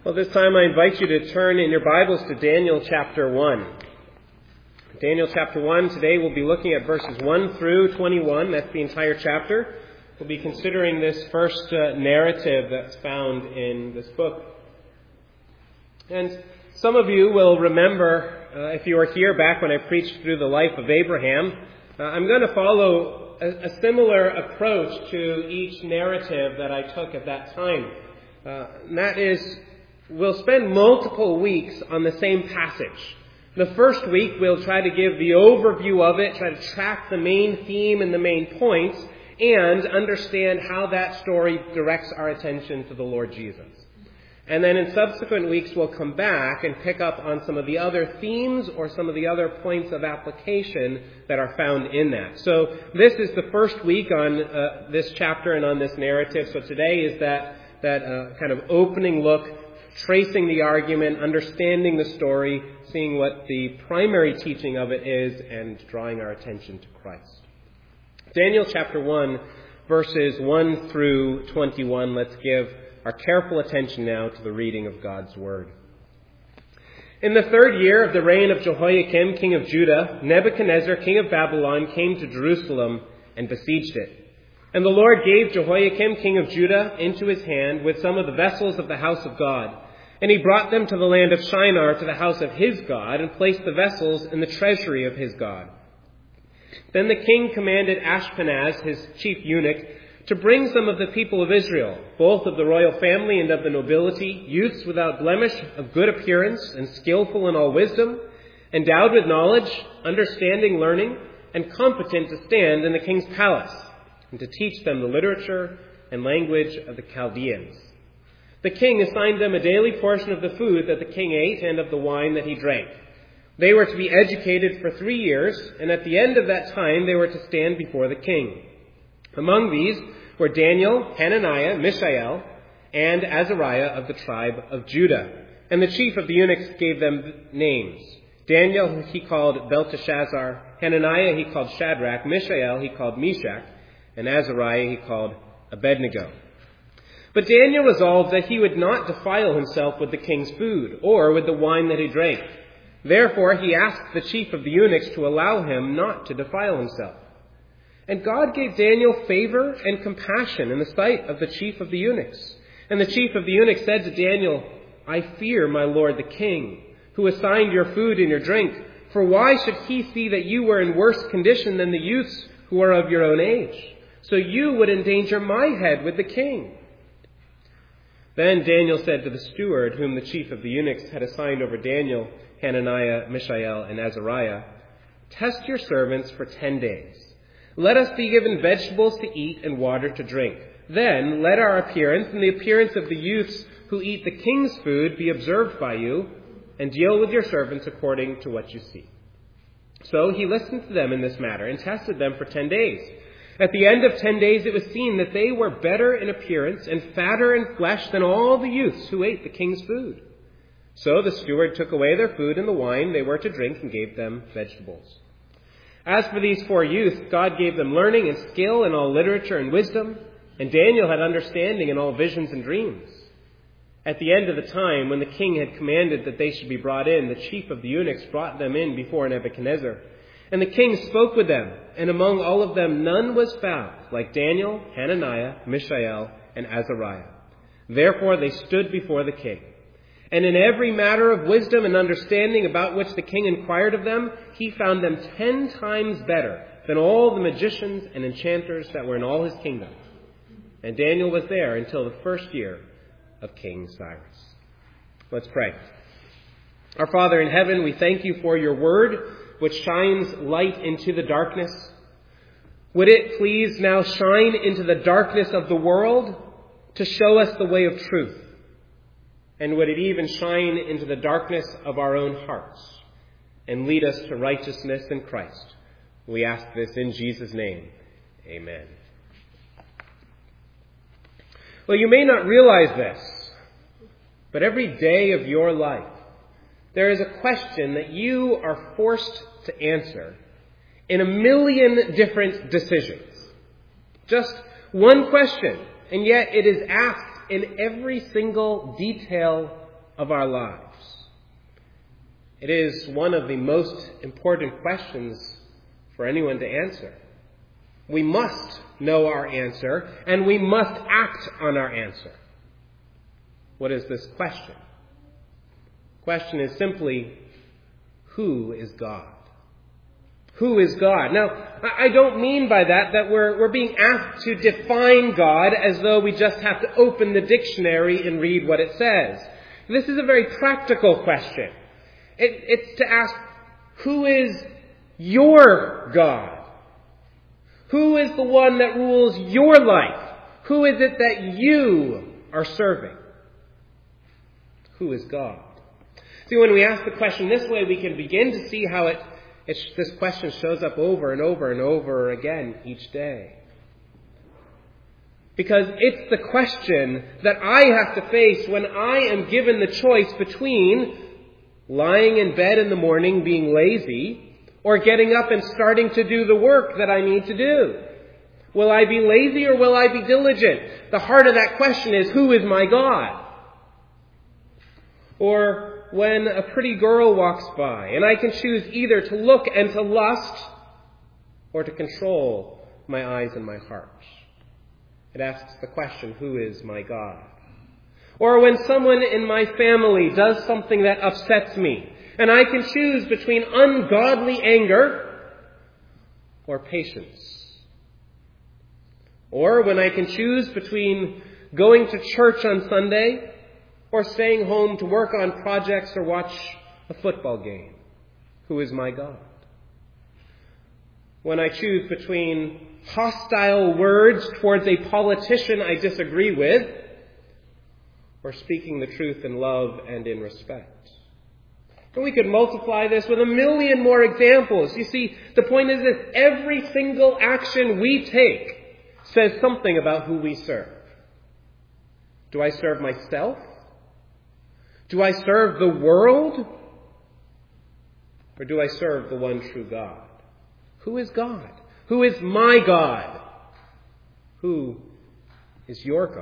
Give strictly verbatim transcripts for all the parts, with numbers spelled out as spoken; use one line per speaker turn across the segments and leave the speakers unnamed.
Well, this time I invite you to turn in your Bibles to Daniel chapter one. Daniel chapter one, today we'll be looking at verses one through twenty-one. That's the entire chapter. We'll be considering this first uh, narrative that's found in this book. And some of you will remember, uh, if you were here back when I preached through the life of Abraham, uh, I'm going to follow a, a similar approach to each narrative that I took at that time. Uh, and that is, we'll spend multiple weeks on the same passage. The first week, we'll try to give the overview of it, try to track the main theme and the main points, and understand how that story directs our attention to the Lord Jesus. And then in subsequent weeks, we'll come back and pick up on some of the other themes or some of the other points of application that are found in that. So this is the first week on uh, this chapter and on this narrative. So today is that, that uh, kind of opening look, tracing the argument, understanding the story, seeing what the primary teaching of it is, and drawing our attention to Christ. Daniel chapter one, verses one through twenty-one. Let's give our careful attention now to the reading of God's Word. In the third year of the reign of Jehoiakim, king of Judah, Nebuchadnezzar, king of Babylon, came to Jerusalem and besieged it. And the Lord gave Jehoiakim, king of Judah, into his hand with some of the vessels of the house of God. And he brought them to the land of Shinar, to the house of his God, and placed the vessels in the treasury of his God. Then the king commanded Ashpenaz, his chief eunuch, to bring some of the people of Israel, both of the royal family and of the nobility, youths without blemish, of good appearance, and skillful in all wisdom, endowed with knowledge, understanding, learning, and competent to stand in the king's palace, and to teach them the literature and language of the Chaldeans. The king assigned them a daily portion of the food that the king ate and of the wine that he drank. They were to be educated for three years, and at the end of that time they were to stand before the king. Among these were Daniel, Hananiah, Mishael, and Azariah of the tribe of Judah. And the chief of the eunuchs gave them names. Daniel he called Belteshazzar, Hananiah he called Shadrach, Mishael he called Meshach, and Azariah he called Abednego. But Daniel resolved that he would not defile himself with the king's food, or with the wine that he drank. Therefore he asked the chief of the eunuchs to allow him not to defile himself. And God gave Daniel favor and compassion in the sight of the chief of the eunuchs. And the chief of the eunuchs said to Daniel, I fear my lord the king, who assigned your food and your drink. For why should he see that you were in worse condition than the youths who are of your own age? So you would endanger my head with the king. Then Daniel said to the steward, whom the chief of the eunuchs had assigned over Daniel, Hananiah, Mishael, and Azariah, test your servants for ten days. Let us be given vegetables to eat and water to drink. Then let our appearance and the appearance of the youths who eat the king's food be observed by you, and deal with your servants according to what you see. So he listened to them in this matter and tested them for ten days. At the end of ten days it was seen that they were better in appearance and fatter in flesh than all the youths who ate the king's food. So the steward took away their food and the wine they were to drink and gave them vegetables. As for these four youths, God gave them learning and skill in all literature and wisdom, and Daniel had understanding in all visions and dreams. At the end of the time, when the king had commanded that they should be brought in, the chief of the eunuchs brought them in before Nebuchadnezzar. And the king spoke with them, and among all of them none was found like Daniel, Hananiah, Mishael, and Azariah. Therefore they stood before the king. And in every matter of wisdom and understanding about which the king inquired of them, he found them ten times better than all the magicians and enchanters that were in all his kingdom. And Daniel was there until the first year of King Cyrus. Let's pray. Our Father in heaven, we thank you for your word, which shines light into the darkness. Would it please now shine into the darkness of the world to show us the way of truth? And would it even shine into the darkness of our own hearts and lead us to righteousness in Christ? We ask this in Jesus' name. Amen. Well, you may not realize this, but every day of your life, there is a question that you are forced to answer in a million different decisions. Just one question, and yet it is asked in every single detail of our lives? It is one of the most important questions for anyone to answer. We must know our answer, and we must act on our answer. What is this question? The question is simply, who is God? Who is God? Now, I don't mean by that that we're, we're being asked to define God as though we just have to open the dictionary and read what it says. This is a very practical question. It, it's to ask, who is your God? Who is the one that rules your life? Who is it that you are serving? Who is God? See, when we ask the question this way, we can begin to see how it, it's, this question shows up over and over and over again each day. Because it's the question that I have to face when I am given the choice between lying in bed in the morning being lazy or getting up and starting to do the work that I need to do. Will I be lazy or will I be diligent? The heart of that question is, who is my God? Or when a pretty girl walks by and I can choose either to look and to lust or to control my eyes and my heart. It asks the question, who is my God? Or when someone in my family does something that upsets me and I can choose between ungodly anger or patience. Or when I can choose between going to church on Sunday or staying home to work on projects or watch a football game. Who is my God? When I choose between hostile words towards a politician I disagree with or speaking the truth in love and in respect. And we could multiply this with a million more examples. You see, the point is that every single action we take says something about who we serve. Do I serve myself? Do I serve the world? Or do I serve the one true God? Who is God? Who is my God? Who is your God?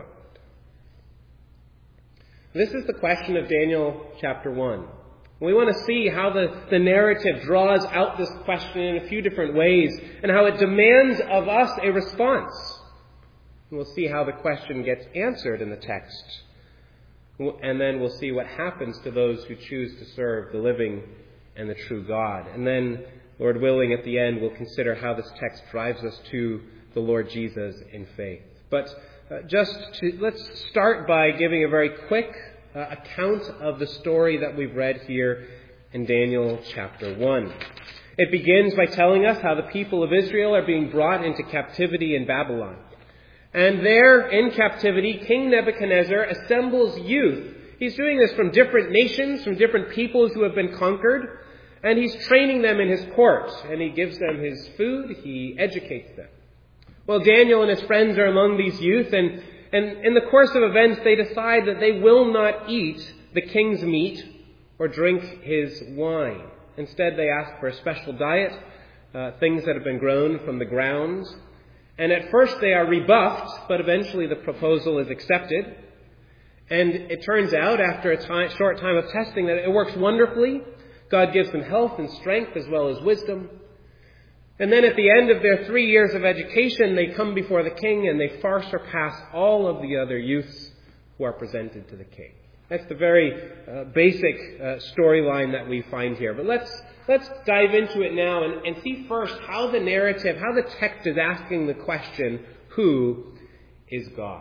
This is the question of Daniel chapter one. We want to see how the, the narrative draws out this question in a few different ways and how it demands of us a response. And we'll see how the question gets answered in the text. And then we'll see what happens to those who choose to serve the living and the true God. And then, Lord willing, at the end, we'll consider how this text drives us to the Lord Jesus in faith. But uh, just to, let's start by giving a very quick uh, account of the story that we've read here in Daniel chapter one. It begins by telling us how the people of Israel are being brought into captivity in Babylon. And there, in captivity, King Nebuchadnezzar assembles youth. He's doing this from different nations, from different peoples who have been conquered. And he's training them in his court. And he gives them his food. He educates them. Well, Daniel and his friends are among these youth. And, and in the course of events, they decide that they will not eat the king's meat or drink his wine. Instead, they ask for a special diet, uh, things that have been grown from the ground. And at first they are rebuffed, but eventually the proposal is accepted. And it turns out, after a time, short time of testing, that it works wonderfully. God gives them health and strength as well as wisdom. And then at the end of their three years of education, they come before the king and they far surpass all of the other youths who are presented to the king. That's the very uh, basic uh, storyline that we find here. But let's Let's dive into it now and, and see first how the narrative, how the text is asking the question, who is God?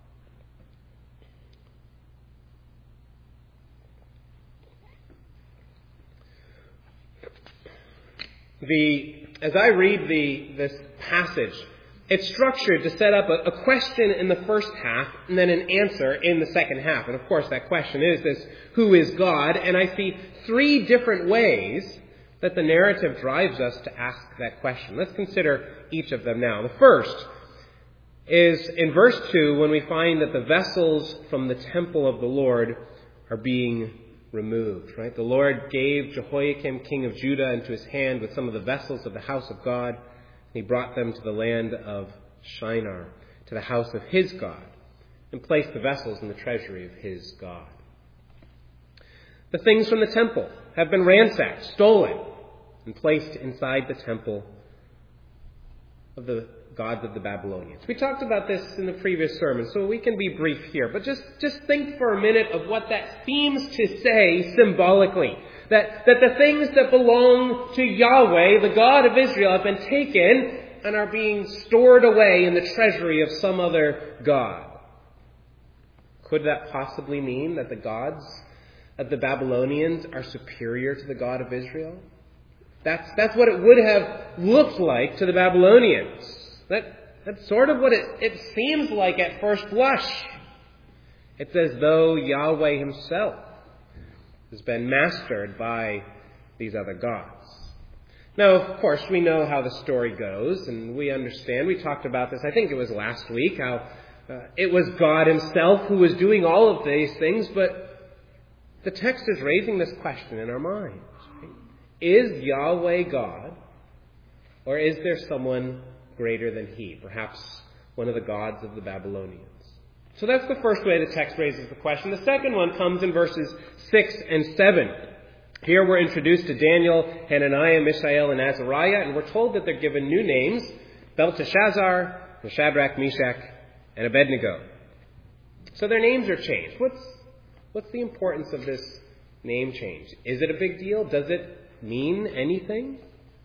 The, as I read the, this passage, it's structured to set up a, a question in the first half and then an answer in the second half. And of course that question is this, who is God? And I see three different ways that the narrative drives us to ask that question. Let's consider each of them now. The first is in verse two, when we find that the vessels from the temple of the Lord are being removed. Right? The Lord gave Jehoiakim, king of Judah, into his hand with some of the vessels of the house of God. And he brought them to the land of Shinar, to the house of his God, and placed the vessels in the treasury of his God. The things from the temple have been ransacked, stolen, and placed inside the temple of the gods of the Babylonians. We talked about this in the previous sermon, so we can be brief here. But just, just think for a minute of what that seems to say symbolically. That, that the things that belong to Yahweh, the God of Israel, have been taken and are being stored away in the treasury of some other god. Could that possibly mean that the gods of the Babylonians are superior to the God of Israel? That's, that's what it would have looked like to the Babylonians. That, that's sort of what it, it seems like at first blush. It's as though Yahweh himself has been mastered by these other gods. Now, of course, we know how the story goes, and we understand. We talked about this, I think it was last week, how uh, it was God himself who was doing all of these things, but the text is raising this question in our minds. Right? Is Yahweh God, or is there someone greater than he? Perhaps one of the gods of the Babylonians. So that's the first way the text raises the question. The second one comes in verses six and seven. Here we're introduced to Daniel, Hananiah, Mishael, and Azariah, and we're told that they're given new names, Belteshazzar, Shadrach, Meshach, and Abednego. So their names are changed. What's, what's the importance of this name change? Is it a big deal? Does it mean anything?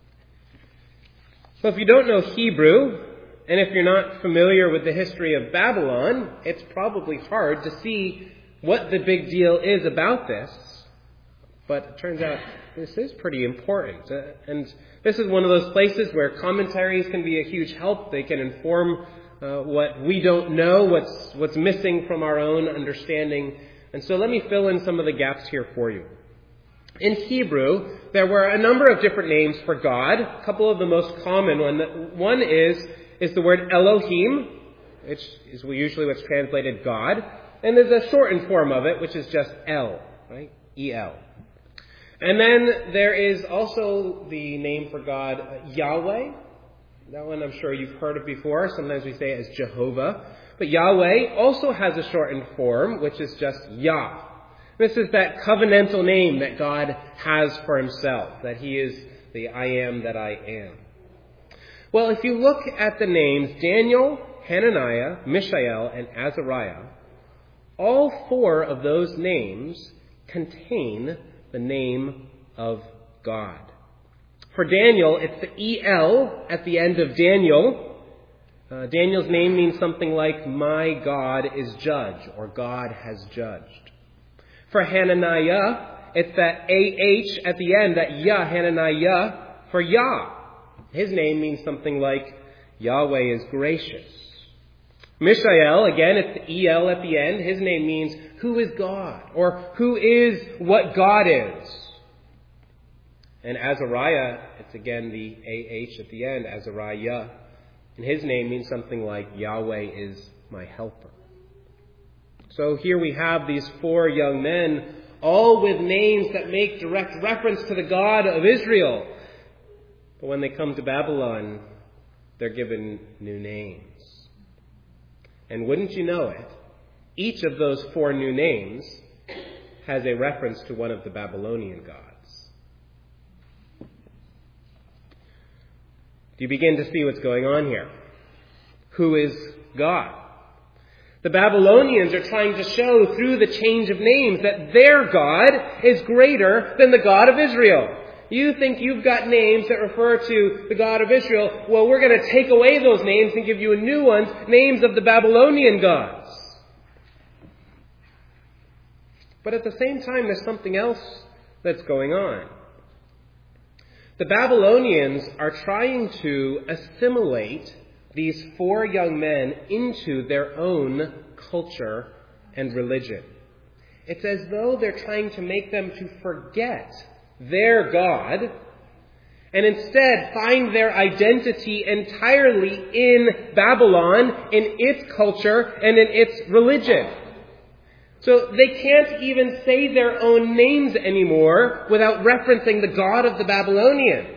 So if you don't know Hebrew, and if you're not familiar with the history of Babylon, it's probably hard to see what the big deal is about this. But it turns out this is pretty important. Uh, and this is one of those places where commentaries can be a huge help. They can inform uh, what we don't know, what's, what's missing from our own understanding. And so let me fill in some of the gaps here for you. In Hebrew, there were a number of different names for God. A couple of the most common one. One is, is the word Elohim, which is usually what's translated God. And there's a shortened form of it, which is just El, right? E L. And then there is also the name for God, uh, Yahweh. That one I'm sure you've heard of before. Sometimes we say it as Jehovah. But Yahweh also has a shortened form, which is just Yah. This is that covenantal name that God has for himself, that he is the I am that I am. Well, if you look at the names Daniel, Hananiah, Mishael, and Azariah, all four of those names contain the name of God. For Daniel, it's the E L at the end of Daniel. Uh, Daniel's name means something like, my God is judge, or God has judged. For Hananiah, it's that A H at the end, that Yah, Hananiah, for Yah. His name means something like, Yahweh is gracious. Mishael, again, it's the E L at the end. His name means, who is God? Or who is what God is? And Azariah, it's again the A H at the end, Azariah. And his name means something like, Yahweh is my helper. So here we have these four young men, all with names that make direct reference to the God of Israel. But when they come to Babylon, they're given new names. And wouldn't you know it, each of those four new names has a reference to one of the Babylonian gods. Do you begin to see what's going on here? Who is God? The Babylonians are trying to show through the change of names that their God is greater than the God of Israel. You think you've got names that refer to the God of Israel. Well, we're going to take away those names and give you a new one, names of the Babylonian gods. But at the same time, there's something else that's going on. The Babylonians are trying to assimilate these four young men into their own culture and religion. It's as though they're trying to make them to forget their God and instead find their identity entirely in Babylon, in its culture, and in its religion. So they can't even say their own names anymore without referencing the God of the Babylonians.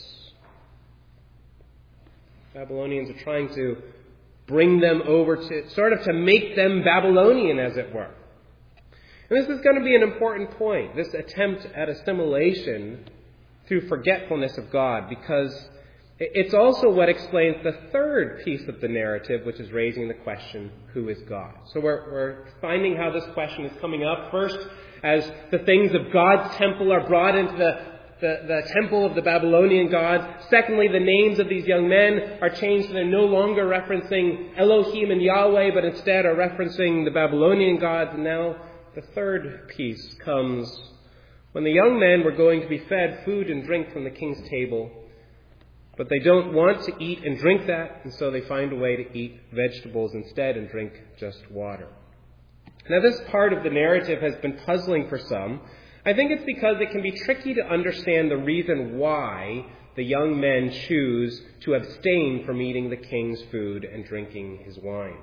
Babylonians are trying to bring them over to, sort of to make them Babylonian, as it were. And this is going to be an important point, this attempt at assimilation through forgetfulness of God, because it's also what explains the third piece of the narrative, which is raising the question, who is God? So we're, we're finding how this question is coming up. First, as the things of God's temple are brought into the The, the temple of the Babylonian gods. Secondly, the names of these young men are changed. They're no longer referencing Elohim and Yahweh, but instead are referencing the Babylonian gods. And now the third piece comes when the young men were going to be fed food and drink from the king's table, but they don't want to eat and drink that, and so they find a way to eat vegetables instead and drink just water. Now, this part of the narrative has been puzzling for some. I think it's because it can be tricky to understand the reason why the young men choose to abstain from eating the king's food and drinking his wine.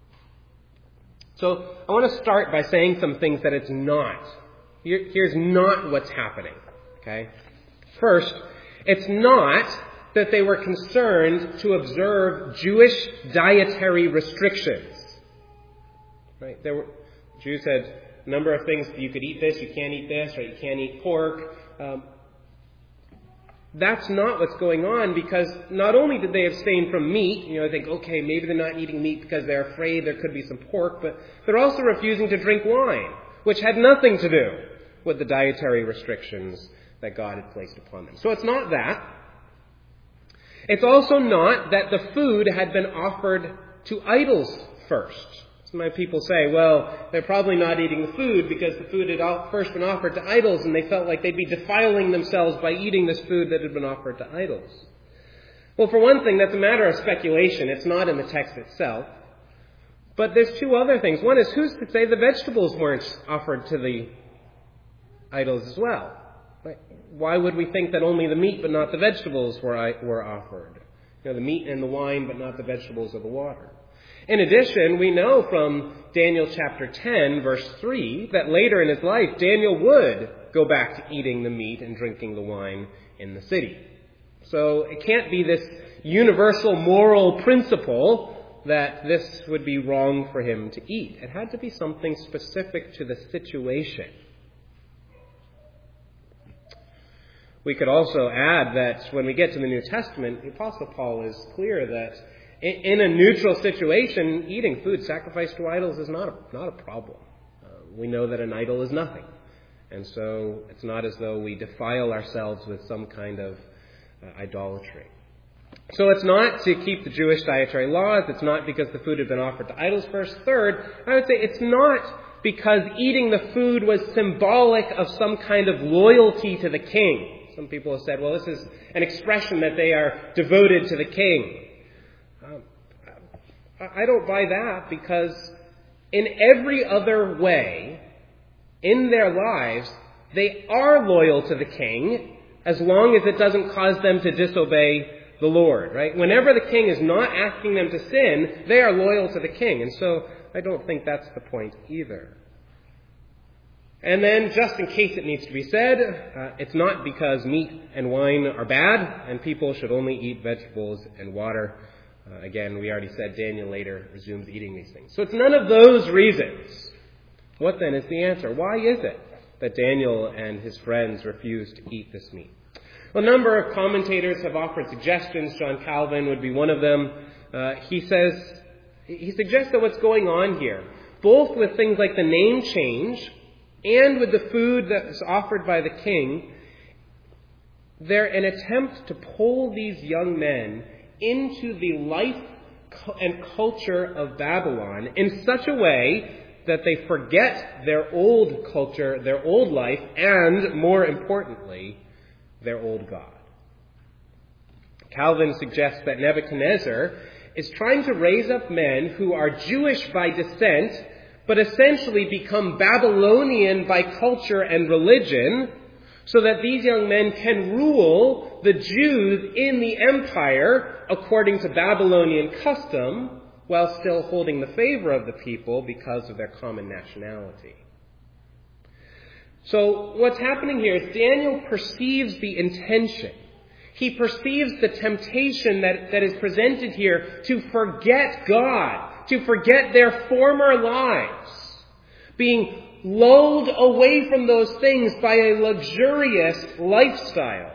So I want to start by saying some things that it's not. Here, here's not what's happening. Okay? First, it's not that they were concerned to observe Jewish dietary restrictions. Right? There were, Jews had number of things. You could eat this, you can't eat this, or you can't eat pork. Um, that's not what's going on, because not only did they abstain from meat, you know, I think, okay, maybe they're not eating meat because they're afraid there could be some pork, but they're also refusing to drink wine, which had nothing to do with the dietary restrictions that God had placed upon them. So it's not that. It's also not that the food had been offered to idols first. Some people say, well, they're probably not eating the food because the food had first been offered to idols, and they felt like they'd be defiling themselves by eating this food that had been offered to idols. Well, for one thing, that's a matter of speculation. It's not in the text itself. But there's two other things. One is, who's to say the vegetables weren't offered to the idols as well? Right? Why would we think that only the meat but not the vegetables were, were offered? You know, the meat and the wine but not the vegetables or the water. In addition, we know from Daniel chapter ten, verse three, that later in his life, Daniel would go back to eating the meat and drinking the wine in the city. So it can't be this universal moral principle that this would be wrong for him to eat. It had to be something specific to the situation. We could also add that when we get to the New Testament, the Apostle Paul is clear that in a neutral situation, eating food sacrificed to idols is not a, not a problem. Uh, we know that an idol is nothing. And so it's not as though we defile ourselves with some kind of uh, idolatry. So it's not to keep the Jewish dietary laws. It's not because the food had been offered to idols first. Third, I would say it's not because eating the food was symbolic of some kind of loyalty to the king. Some people have said, well, this is an expression that they are devoted to the king. I don't buy that, because in every other way in their lives, they are loyal to the king as long as it doesn't cause them to disobey the Lord, right? Whenever the king is not asking them to sin, they are loyal to the king. And so I don't think that's the point either. And then, just in case it needs to be said, uh, it's not because meat and wine are bad and people should only eat vegetables and water. Uh, again, we already said Daniel later resumes eating these things. So it's none of those reasons. What then is the answer? Why is it that Daniel and his friends refuse to eat this meat? Well, a number of commentators have offered suggestions. John Calvin would be one of them. Uh, he says, he suggests that what's going on here, both with things like the name change and with the food that was offered by the king, they're an attempt to pull these young men into the life and culture of Babylon in such a way that they forget their old culture, their old life, and, more importantly, their old God. Calvin suggests that Nebuchadnezzar is trying to raise up men who are Jewish by descent, but essentially become Babylonian by culture and religion, so that these young men can rule the Jews in the empire according to Babylonian custom, while still holding the favor of the people because of their common nationality. So what's happening here is Daniel perceives the intention. He perceives the temptation that, that is presented here to forget God, to forget their former lives, being lulled away from those things by a luxurious lifestyle.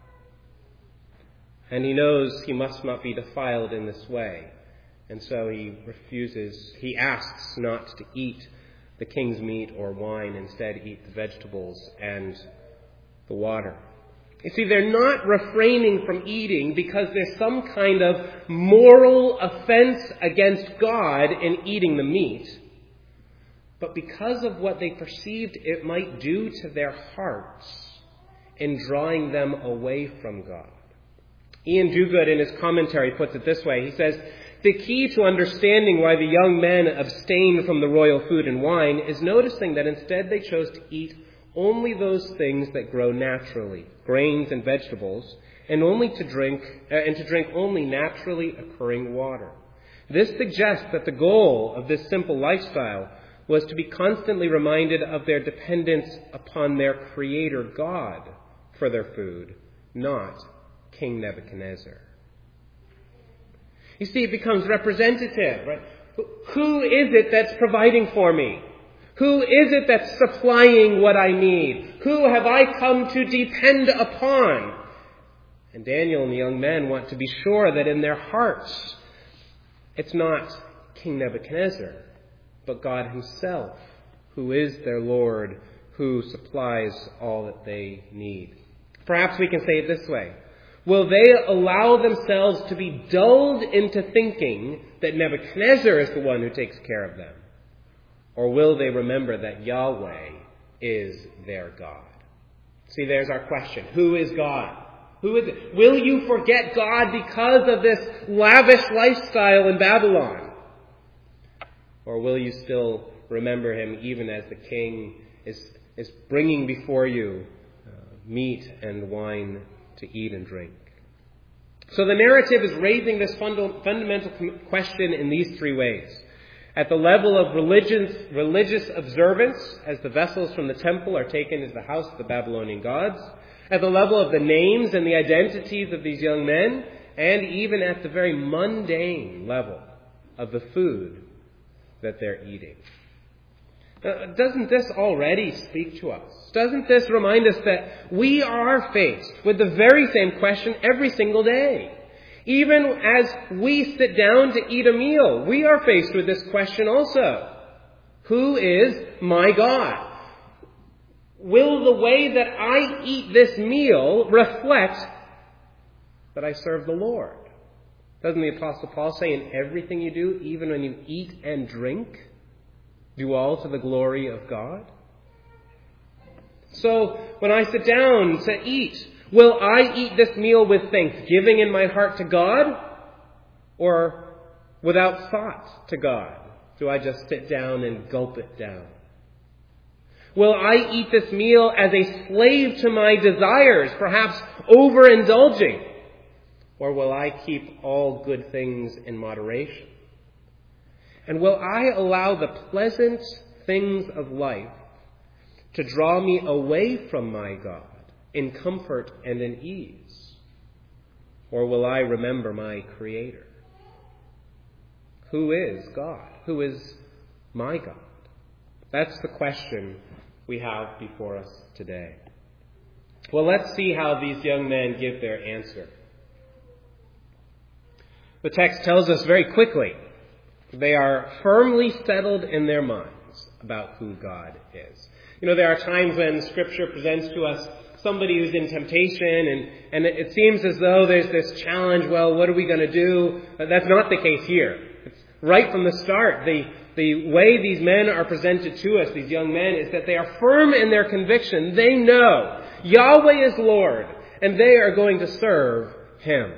And he knows he must not be defiled in this way. And so he refuses, he asks not to eat the king's meat or wine, instead eat the vegetables and the water. You see, they're not refraining from eating because there's some kind of moral offense against God in eating the meat, but because of what they perceived it might do to their hearts in drawing them away from God. Ian Duguid, in his commentary, puts it this way. He says, the key to understanding why the young men abstained from the royal food and wine is noticing that instead they chose to eat only those things that grow naturally, grains and vegetables, and only to drink uh, and to drink only naturally occurring water. This suggests that the goal of this simple lifestyle was to be constantly reminded of their dependence upon their Creator God for their food, not King Nebuchadnezzar. You see, it becomes representative, right? Who is it that's providing for me? Who is it that's supplying what I need? Who have I come to depend upon? And Daniel and the young men want to be sure that in their hearts, it's not King Nebuchadnezzar, but God himself, who is their Lord, who supplies all that they need. Perhaps we can say it this way. Will they allow themselves to be dulled into thinking that Nebuchadnezzar is the one who takes care of them? Or will they remember that Yahweh is their God? See, there's our question. Who is God? Who is it? Will you forget God because of this lavish lifestyle in Babylon? Or will you still remember him even as the king is, is bringing before you uh, meat and wine to eat and drink? So the narrative is raising this funda- fundamental question in these three ways. At the level of religious, religious observance, as the vessels from the temple are taken as the house of the Babylonian gods. At the level of the names and the identities of these young men. And even at the very mundane level of the food that they're eating. Uh, doesn't this already speak to us? Doesn't this remind us that we are faced with the very same question every single day? Even as we sit down to eat a meal, we are faced with this question also. Who is my God? Will the way that I eat this meal reflect that I serve the Lord? Doesn't the Apostle Paul say, in everything you do, even when you eat and drink, do all to the glory of God? So, when I sit down to eat, will I eat this meal with thanksgiving in my heart to God? Or without thought to God? Do I just sit down and gulp it down? Will I eat this meal as a slave to my desires, perhaps overindulging? Or will I keep all good things in moderation? And will I allow the pleasant things of life to draw me away from my God in comfort and in ease? Or will I remember my Creator? Who is God? Who is my God? That's the question we have before us today. Well, let's see how these young men give their answer. The text tells us very quickly they are firmly settled in their minds about who God is. You know, there are times when Scripture presents to us somebody who's in temptation, and, and it seems as though there's this challenge, well, what are we going to do? But that's not the case here. It's right from the start. The, the way these men are presented to us, these young men, is that they are firm in their conviction. They know Yahweh is Lord, and they are going to serve Him.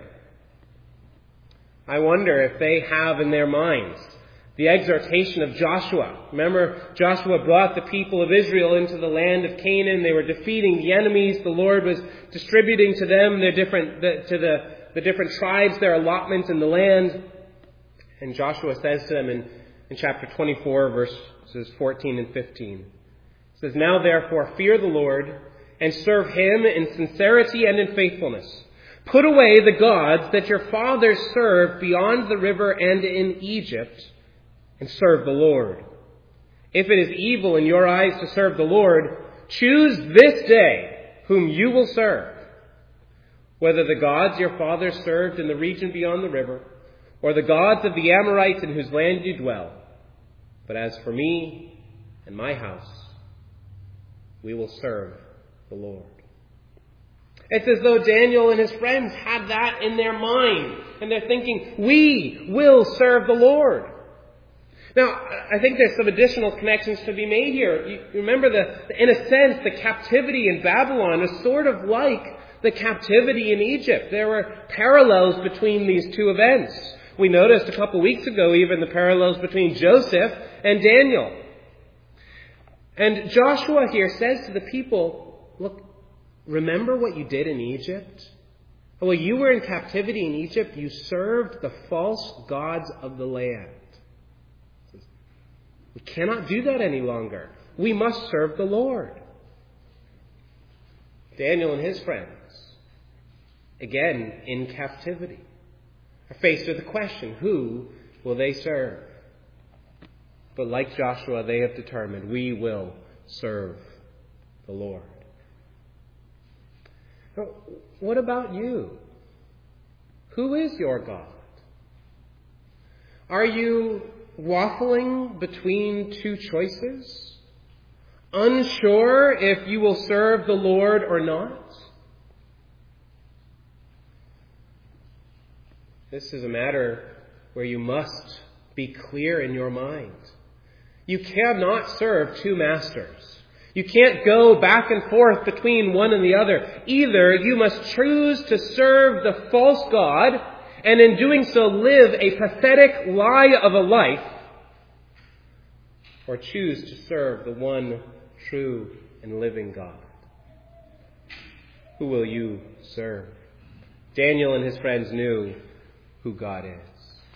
I wonder if they have in their minds the exhortation of Joshua. Remember, Joshua brought the people of Israel into the land of Canaan. They were defeating the enemies. The Lord was distributing to them their different, the, to the, the different tribes their allotment in the land. And Joshua says to them in, in chapter twenty-four, verses fourteen and fifteen. It says, "Now therefore fear the Lord and serve Him in sincerity and in faithfulness. Put away the gods that your fathers served beyond the river and in Egypt, and serve the Lord. If it is evil in your eyes to serve the Lord, choose this day whom you will serve, whether the gods your fathers served in the region beyond the river, or the gods of the Amorites in whose land you dwell. But as for me and my house, we will serve the Lord." It's as though Daniel and his friends had that in their mind, and they're thinking, we will serve the Lord. Now, I think there's some additional connections to be made here. You remember, the, in a sense, the captivity in Babylon is sort of like the captivity in Egypt. There were parallels between these two events. We noticed a couple weeks ago even the parallels between Joseph and Daniel. And Joshua here says to the people, look, remember what you did in Egypt? While you were in captivity in Egypt, you served the false gods of the land. We cannot do that any longer. We must serve the Lord. Daniel and his friends, again in captivity, are faced with the question, who will they serve? But like Joshua, they have determined, we will serve the Lord. Now, what about you? Who is your God? Are you waffling between two choices? Unsure if you will serve the Lord or not? This is a matter where you must be clear in your mind. You cannot serve two masters. You can't go back and forth between one and the other. Either you must choose to serve the false god, and in doing so live a pathetic lie of a life, or choose to serve the one true and living God. Who will you serve? Daniel and his friends knew who God is.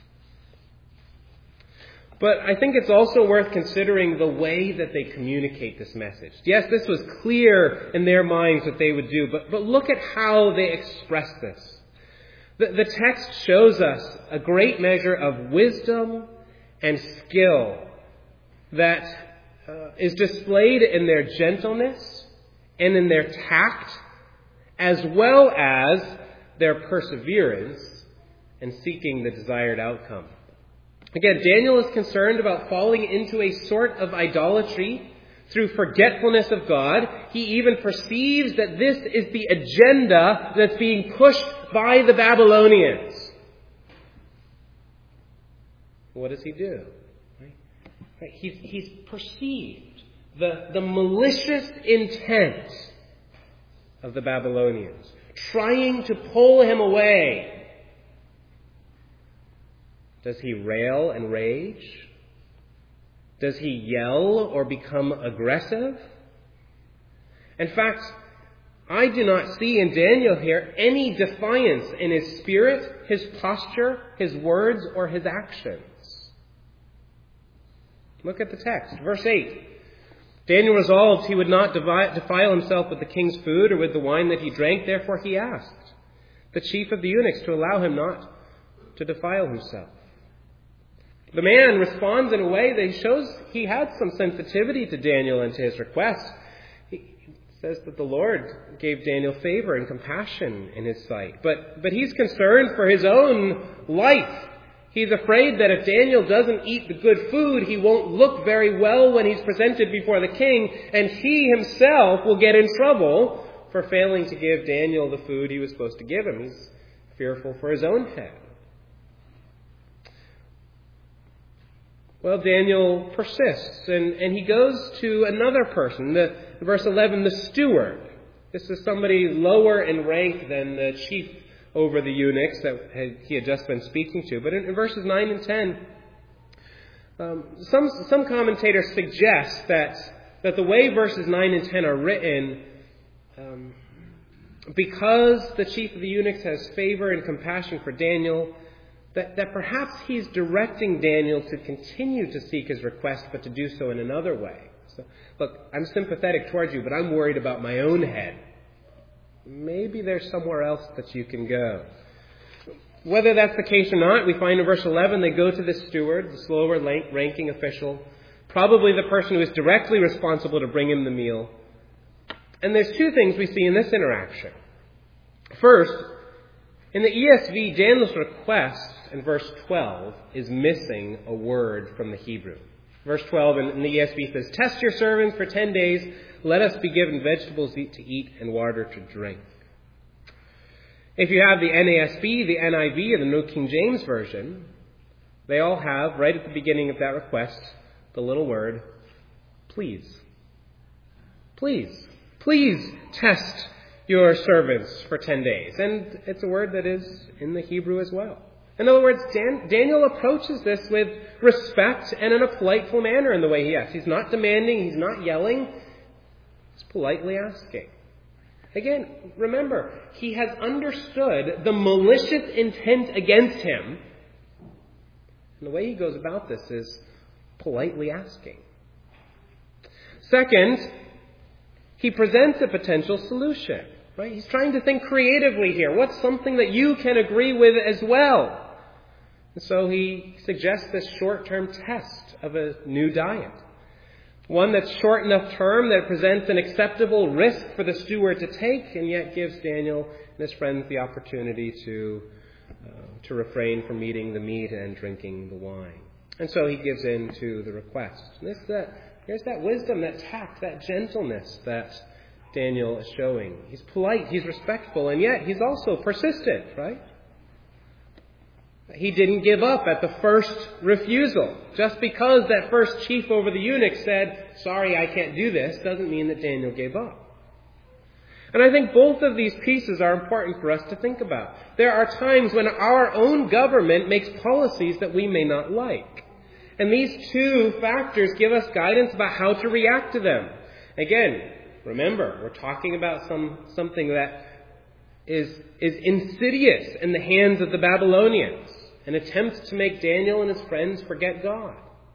But I think it's also worth considering the way that they communicate this message. Yes, this was clear in their minds what they would do, but, but look at how they express this. The, the text shows us a great measure of wisdom and skill that uh, is displayed in their gentleness and in their tact, as well as their perseverance in seeking the desired outcome. Again, Daniel is concerned about falling into a sort of idolatry through forgetfulness of God. He even perceives that this is the agenda that's being pushed by the Babylonians. What does he do? Right? He's, he's perceived the, the malicious intent of the Babylonians, trying to pull him away. Does he rail and rage? Does he yell or become aggressive? In fact, I do not see in Daniel here any defiance in his spirit, his posture, his words, or his actions. Look at the text. Verse eight. Daniel resolved he would not defile himself with the king's food or with the wine that he drank. Therefore he asked the chief of the eunuchs to allow him not to defile himself. The man responds in a way that shows he had some sensitivity to Daniel and to his request. He says that the Lord gave Daniel favor and compassion in his sight. But, but he's concerned for his own life. He's afraid that if Daniel doesn't eat the good food, he won't look very well when he's presented before the king, and he himself will get in trouble for failing to give Daniel the food he was supposed to give him. He's fearful for his own head. Well, Daniel persists, and, and he goes to another person, the, verse eleven, the steward. This is somebody lower in rank than the chief over the eunuchs that had, he had just been speaking to. But in, in verses nine and ten, um, some, some commentators suggest that, that the way verses nine and ten are written, um, because the chief of the eunuchs has favor and compassion for Daniel, That, that perhaps he's directing Daniel to continue to seek his request, but to do so in another way. So, look, I'm sympathetic towards you, but I'm worried about my own head. Maybe there's somewhere else that you can go. Whether that's the case or not, we find in verse eleven, they go to the steward, this lower ranking official, probably the person who is directly responsible to bring him the meal. And there's two things we see in this interaction. First, in the E S V, Daniel's request in verse twelve is missing a word from the Hebrew. Verse twelve in the E S V says, "Test your servants for ten days. Let us be given vegetables to eat and water to drink." If you have the N A S B, the N I V, or the New King James Version, they all have, right at the beginning of that request, the little word, please. Please. Please test your servants for ten days. And it's a word that is in the Hebrew as well. In other words, Dan, Daniel approaches this with respect and in a politeful manner in the way he asks. He's not demanding, he's not yelling, he's politely asking. Again, remember, he has understood the malicious intent against him. And the way he goes about this is politely asking. Second, he presents a potential solution. Right? He's trying to think creatively here. What's something that you can agree with as well? And so he suggests this short-term test of a new diet. One that's short enough term that presents an acceptable risk for the steward to take, and yet gives Daniel and his friends the opportunity to uh, to refrain from eating the meat and drinking the wine. And so he gives in to the request. And this, that, here's that wisdom, that tact, that gentleness that Daniel is showing. He's polite, he's respectful, and yet he's also persistent, right? He didn't give up at the first refusal. Just because that first chief over the eunuchs said, "Sorry, I can't do this," doesn't mean that Daniel gave up. And I think both of these pieces are important for us to think about. There are times when our own government makes policies that we may not like. And these two factors give us guidance about how to react to them. Again, remember, we're talking about some something that is, is insidious in the hands of the Babylonians, an attempt to make Daniel and his friends forget God.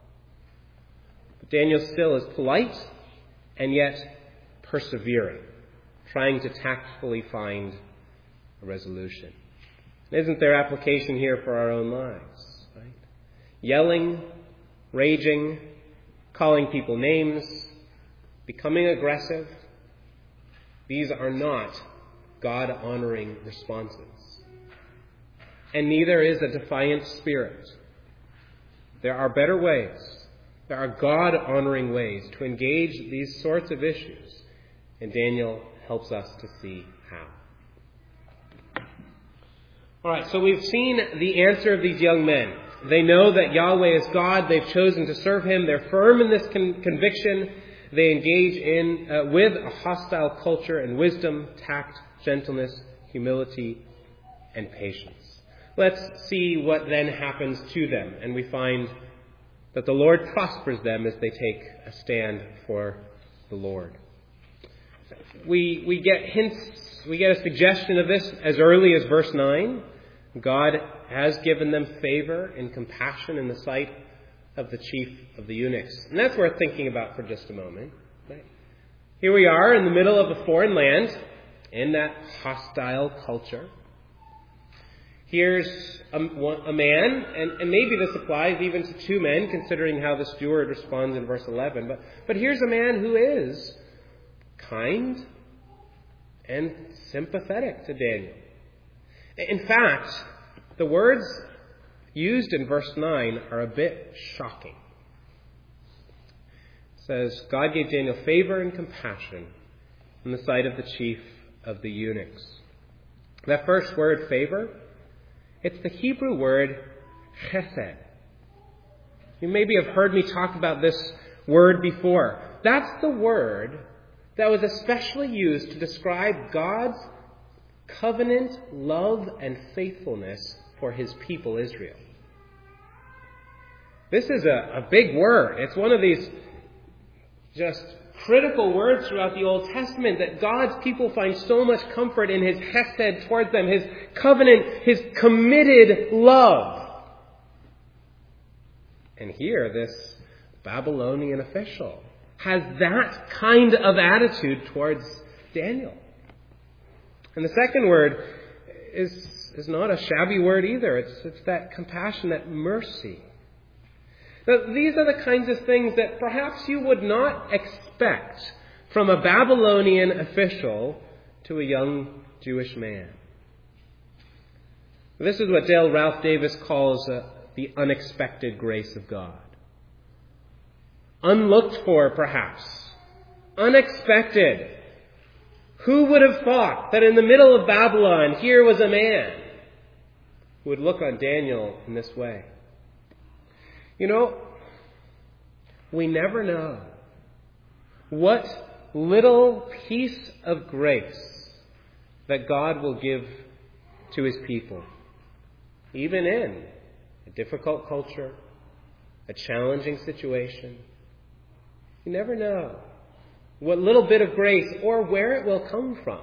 But Daniel still is polite and yet persevering, trying to tactfully find a resolution. Isn't there application here for our own lives? Right? Yelling, raging, calling people names, becoming aggressive, these are not God-honoring responses. And neither is a defiant spirit. There are better ways. There are God-honoring ways to engage these sorts of issues. And Daniel helps us to see how. All right, so we've seen the answer of these young men. They know that Yahweh is God. They've chosen to serve Him. They're firm in this con- conviction. They engage in uh, with a hostile culture and wisdom, tact, gentleness, humility, and patience. Let's see what then happens to them. And we find that the Lord prospers them as they take a stand for the Lord. We we get hints, we get a suggestion of this as early as verse nine. God has given them favor and compassion in the sight of the chief of the eunuchs. And that's worth thinking about for just a moment. Right? Here we are in the middle of a foreign land, in that hostile culture. Here's a, a man, and, and maybe this applies even to two men, considering how the steward responds in verse eleven. But, but here's a man who is kind and sympathetic to Daniel. In fact, the words used in verse nine are a bit shocking. It says, God gave Daniel favor and compassion in the sight of the chief of the eunuchs. That first word, favor, it's the Hebrew word chesed. You maybe have heard me talk about this word before. That's the word that was especially used to describe God's covenant love and faithfulness for His people Israel. This is a, a big word. It's one of these just critical words throughout the Old Testament that God's people find so much comfort in His chesed towards them, His covenant, His committed love. And here, this Babylonian official has that kind of attitude towards Daniel. And the second word is, is not a shabby word either. It's, it's that compassion, that mercy. Now, these are the kinds of things that perhaps you would not expect from a Babylonian official to a young Jewish man. This is what Dale Ralph Davis calls uh, the unexpected grace of God. Unlooked for, perhaps. Unexpected. Who would have thought that in the middle of Babylon, here was a man who would look on Daniel in this way? You know, we never know what little piece of grace that God will give to His people, even in a difficult culture, a challenging situation. You never know what little bit of grace or where it will come from.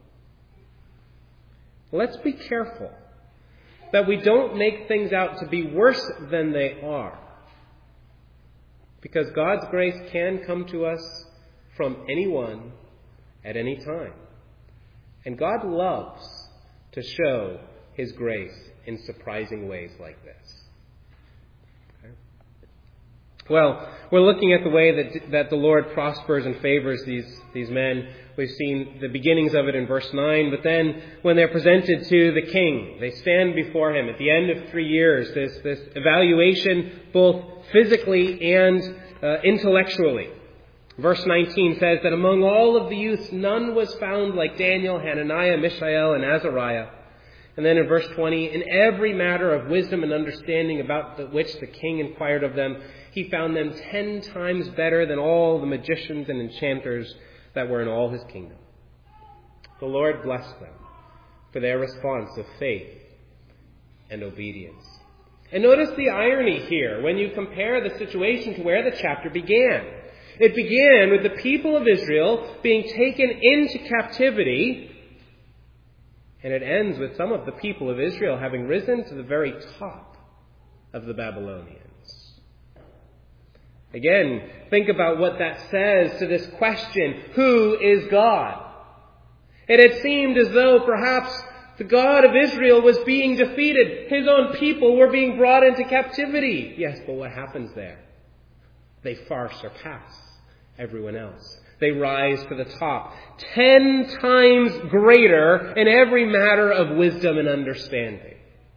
Let's be careful that we don't make things out to be worse than they are. Because God's grace can come to us from anyone at any time. And God loves to show His grace in surprising ways like this. Okay. Well, we're looking at the way that that the Lord prospers and favors these, these men. We've seen the beginnings of it in verse nine, but then when they're presented to the king, they stand before him at the end of three years, this, this evaluation both physically and uh, intellectually. Verse nineteen says that among all of the youths, none was found like Daniel, Hananiah, Mishael, and Azariah. And then in verse twenty, in every matter of wisdom and understanding about the, which the king inquired of them, he found them ten times better than all the magicians and enchanters that were in all his kingdom. The Lord blessed them for their response of faith and obedience. And notice the irony here when you compare the situation to where the chapter began. It began with the people of Israel being taken into captivity, and it ends with some of the people of Israel having risen to the very top of the Babylonians. Again, think about what that says to this question, who is God? It had seemed as though perhaps the God of Israel was being defeated. His own people were being brought into captivity. Yes, but what happens there? They far surpass everyone else. They rise to the top, ten times greater in every matter of wisdom and understanding.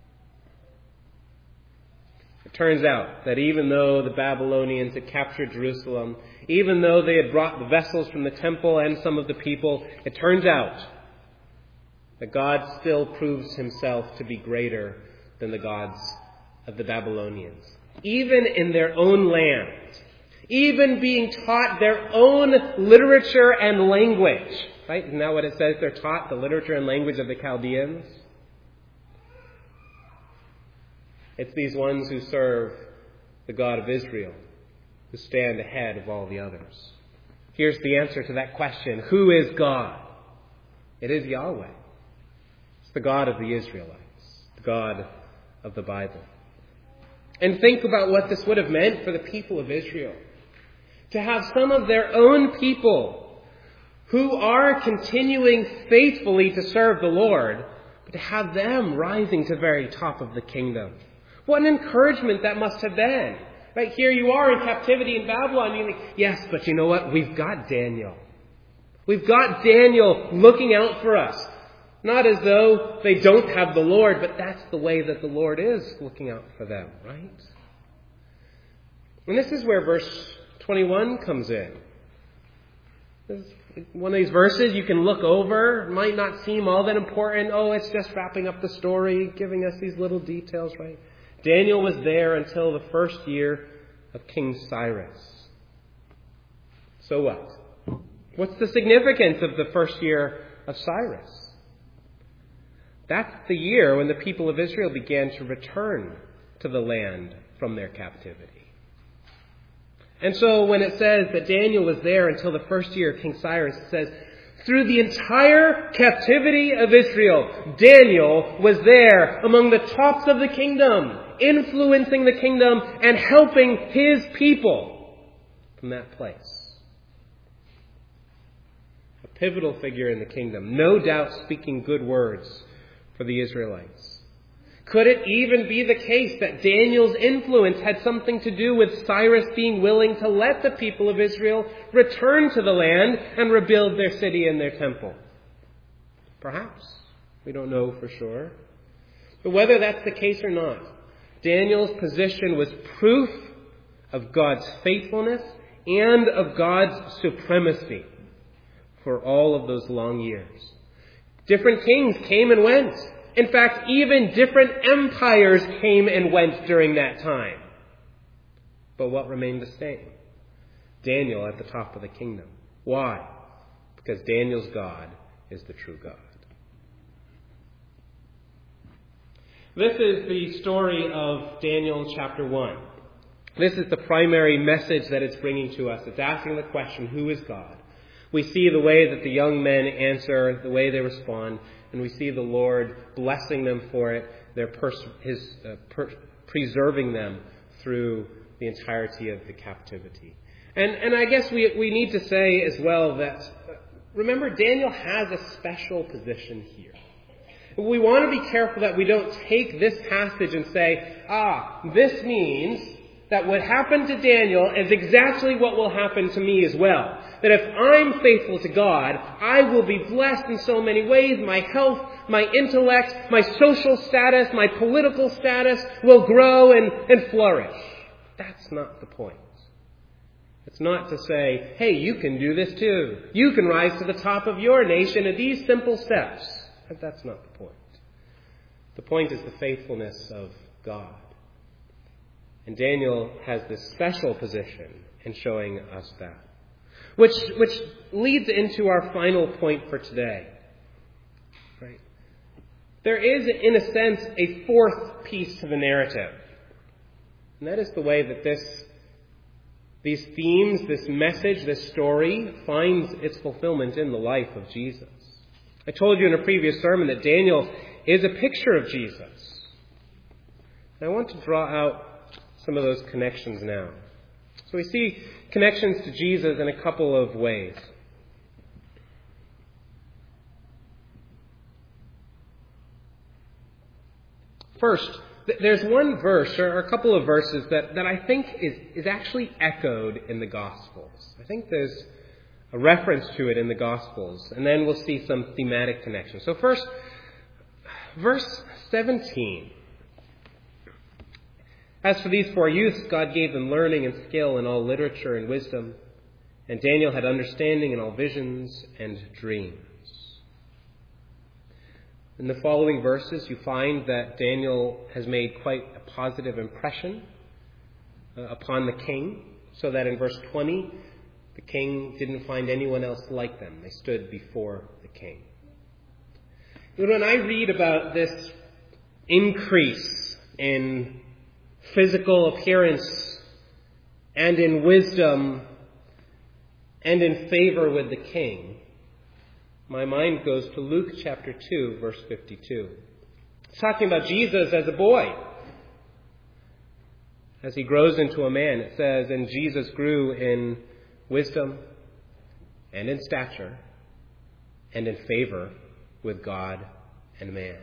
It turns out that even though the Babylonians had captured Jerusalem, even though they had brought the vessels from the temple and some of the people, it turns out that God still proves Himself to be greater than the gods of the Babylonians. Even in their own land, even being taught their own literature and language. Right? Isn't that what it says? They're taught the literature and language of the Chaldeans. It's these ones who serve the God of Israel who stand ahead of all the others. Here's the answer to that question. Who is God? It is Yahweh. It's the God of the Israelites, the God of the Bible. And think about what this would have meant for the people of Israel. To have some of their own people who are continuing faithfully to serve the Lord, but to have them rising to the very top of the kingdom. What an encouragement that must have been. Right, here you are in captivity in Babylon. You think, yes, but you know what? We've got Daniel. We've got Daniel looking out for us. Not as though they don't have the Lord, but that's the way that the Lord is looking out for them, right? And this is where verse twenty-one comes in. This is one of these verses you can look over. It might not seem all that important. Oh, it's just wrapping up the story, giving us these little details, right? Daniel was there until the first year of King Cyrus. So what? What's the significance of the first year of Cyrus? That's the year when the people of Israel began to return to the land from their captivity. And so when it says that Daniel was there until the first year of King Cyrus, it says, through the entire captivity of Israel, Daniel was there among the tops of the kingdom, influencing the kingdom and helping his people from that place. A pivotal figure in the kingdom, no doubt speaking good words for the Israelites. Could it even be the case that Daniel's influence had something to do with Cyrus being willing to let the people of Israel return to the land and rebuild their city and their temple? Perhaps. We don't know for sure. But whether that's the case or not, Daniel's position was proof of God's faithfulness and of God's supremacy for all of those long years. Different kings came and went. In fact, even different empires came and went during that time. But what remained the same? Daniel at the top of the kingdom. Why? Because Daniel's God is the true God. This is the story of Daniel chapter one. This is the primary message that it's bringing to us. It's asking the question, who is God? We see the way that the young men answer, the way they respond, and we see the Lord blessing them for it, their pers- his uh, per- preserving them through the entirety of the captivity. And and I guess we we need to say as well that, uh, remember, Daniel has a special position here. We want to be careful that we don't take this passage and say, ah, this means that what happened to Daniel is exactly what will happen to me as well. That if I'm faithful to God, I will be blessed in so many ways. My health, my intellect, my social status, my political status will grow and, and flourish. That's not the point. It's not to say, hey, you can do this too. You can rise to the top of your nation in these simple steps. But that's not the point. The point is the faithfulness of God. And Daniel has this special position in showing us that. Which, which leads into our final point for today. Right? There is, in a sense, a fourth piece to the narrative. And that is the way that this, these themes, this message, this story finds its fulfillment in the life of Jesus. I told you in a previous sermon that Daniel is a picture of Jesus. And I want to draw out some of those connections now. So we see connections to Jesus in a couple of ways. First, there's one verse, or a couple of verses, that, that I think is, is actually echoed in the Gospels. I think there's a reference to it in the Gospels, and then we'll see some thematic connections. So first, verse seventeen. As for these four youths, God gave them learning and skill in all literature and wisdom, and Daniel had understanding in all visions and dreams. In the following verses, you find that Daniel has made quite a positive impression uh, upon the king, so that in verse twenty, the king didn't find anyone else like them. They stood before the king. You know, when I read about this increase in physical appearance and in wisdom and in favor with the king, my mind goes to Luke chapter two, verse fifty-two. It's talking about Jesus as a boy. As he grows into a man, it says, and Jesus grew in wisdom and in stature and in favor with God and man.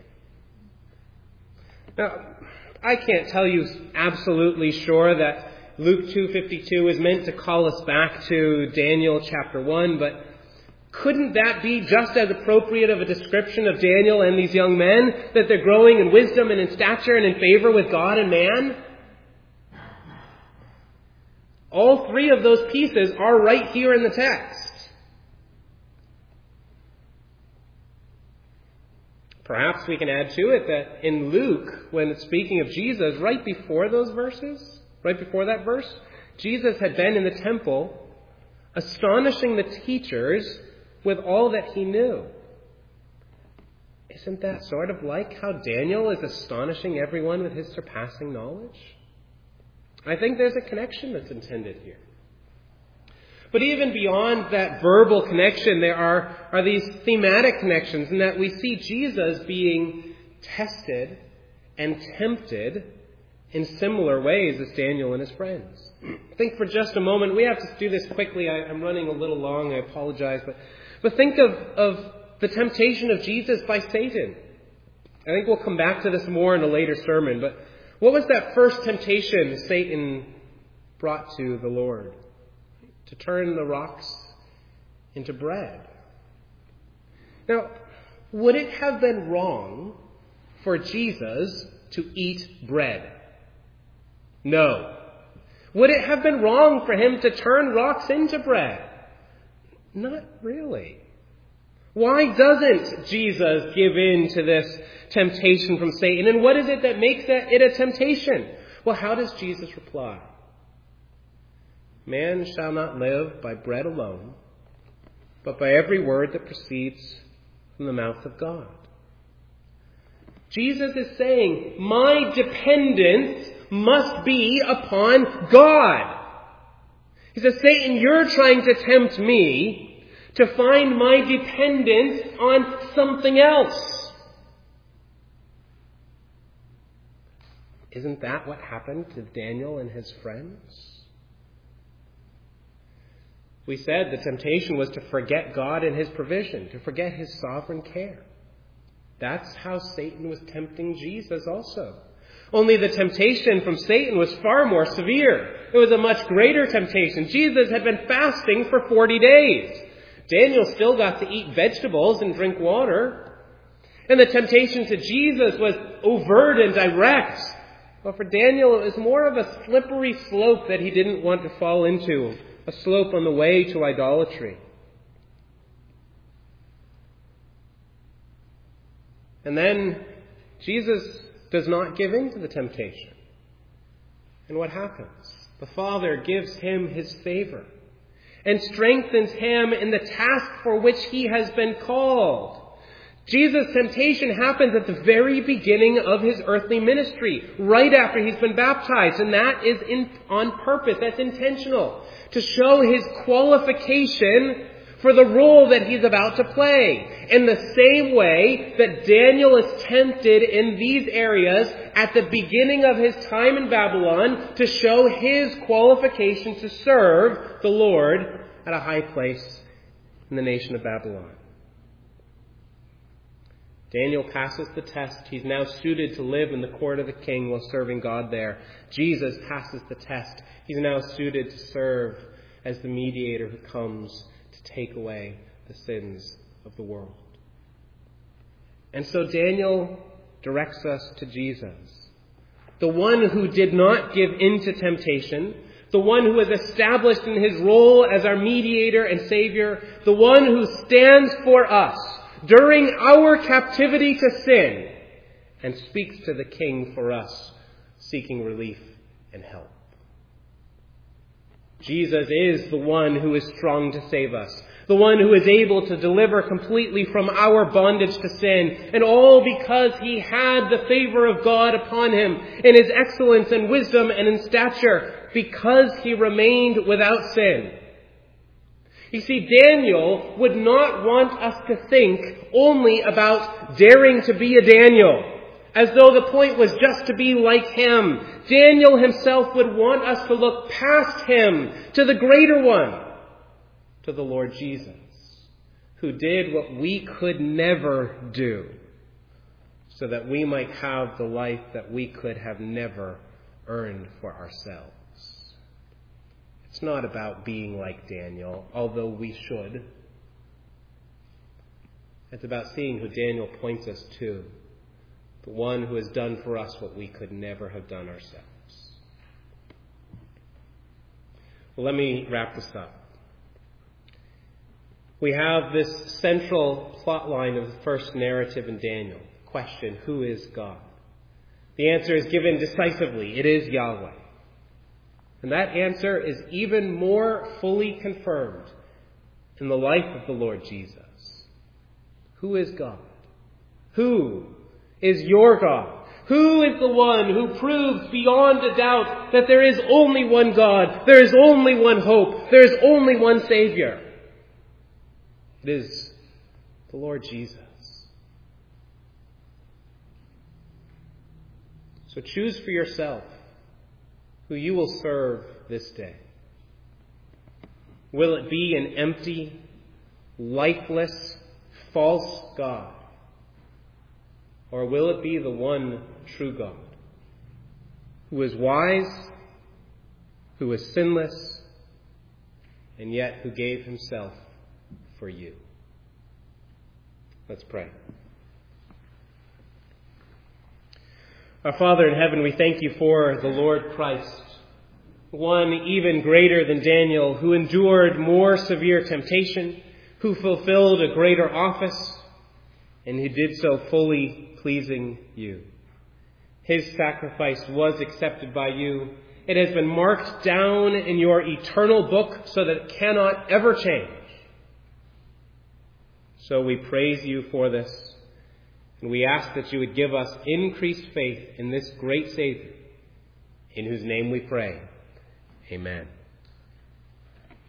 Now, I can't tell you absolutely sure that Luke two fifty-two is meant to call us back to Daniel chapter one, but couldn't that be just as appropriate of a description of Daniel and these young men, that they're growing in wisdom and in stature and in favor with God and man? All three of those pieces are right here in the text. Perhaps we can add to it that in Luke, when it's speaking of Jesus, right before those verses, right before that verse, Jesus had been in the temple astonishing the teachers with all that he knew. Isn't that sort of like how Daniel is astonishing everyone with his surpassing knowledge? I think there's a connection that's intended here. But even beyond that verbal connection, there are, are these thematic connections in that we see Jesus being tested and tempted in similar ways as Daniel and his friends. Think for just a moment. We have to do this quickly. I, I'm running a little long. I apologize. But, but think of, of the temptation of Jesus by Satan. I think we'll come back to this more in a later sermon, but what was that first temptation Satan brought to the Lord? To turn the rocks into bread. Now, would it have been wrong for Jesus to eat bread? No. Would it have been wrong for him to turn rocks into bread? Not really. Why doesn't Jesus give in to this temptation from Satan? And what is it that makes it a temptation? Well, how does Jesus reply? Man shall not live by bread alone, but by every word that proceeds from the mouth of God. Jesus is saying, my dependence must be upon God. He says, Satan, you're trying to tempt me to find my dependence on something else. Isn't that what happened to Daniel and his friends? We said the temptation was to forget God and his provision, to forget his sovereign care. That's how Satan was tempting Jesus also. Only the temptation from Satan was far more severe. It was a much greater temptation. Jesus had been fasting for forty days. Daniel still got to eat vegetables and drink water. And the temptation to Jesus was overt and direct. But for Daniel, it was more of a slippery slope that he didn't want to fall into. A slope on the way to idolatry. And then Jesus does not give in to the temptation. And what happens? The Father gives him his favor and strengthens him in the task for which he has been called. Jesus' temptation happens at the very beginning of his earthly ministry, right after he's been baptized. And that is in, on purpose. That's intentional. To show his qualification for the role that he's about to play. In the same way that Daniel is tempted in these areas at the beginning of his time in Babylon to show his qualification to serve the Lord at a high place in the nation of Babylon. Daniel passes the test. He's now suited to live in the court of the king while serving God there. Jesus passes the test. He's now suited to serve as the mediator who comes to take away the sins of the world. And so Daniel directs us to Jesus, the one who did not give in to temptation, the one who is established in his role as our mediator and Savior, the one who stands for us during our captivity to sin and speaks to the King for us, seeking relief and help. Jesus is the one who is strong to save us, the one who is able to deliver completely from our bondage to sin, and all because he had the favor of God upon him in his excellence and wisdom and in stature, because he remained without sin. You see, Daniel would not want us to think only about daring to be a Daniel, as though the point was just to be like him. Daniel himself would want us to look past him to the greater one, to the Lord Jesus, who did what we could never do, so that we might have the life that we could have never earned for ourselves. It's not about being like Daniel, although we should. It's about seeing who Daniel points us to, the one who has done for us what we could never have done ourselves. Well, let me wrap this up. We have this central plot line of the first narrative in Daniel. Question, who is God? The answer is given decisively. It is Yahweh. And that answer is even more fully confirmed in the life of the Lord Jesus. Who is God? Who is your God? Who is the one who proves beyond a doubt that there is only one God, there is only one hope, there is only one Savior? It is the Lord Jesus. So choose for yourself who you will serve this day. Will it be an empty, lifeless, false God? Or will it be the one true God, who is wise, who is sinless, and yet who gave himself for you? Let's pray. Our Father in heaven, we thank you for the Lord Christ, one even greater than Daniel, who endured more severe temptation, who fulfilled a greater office, and who did so fully pleasing you. His sacrifice was accepted by you. It has been marked down in your eternal book so that it cannot ever change. So we praise you for this, and we ask that you would give us increased faith in this great Savior, in whose name we pray. Amen.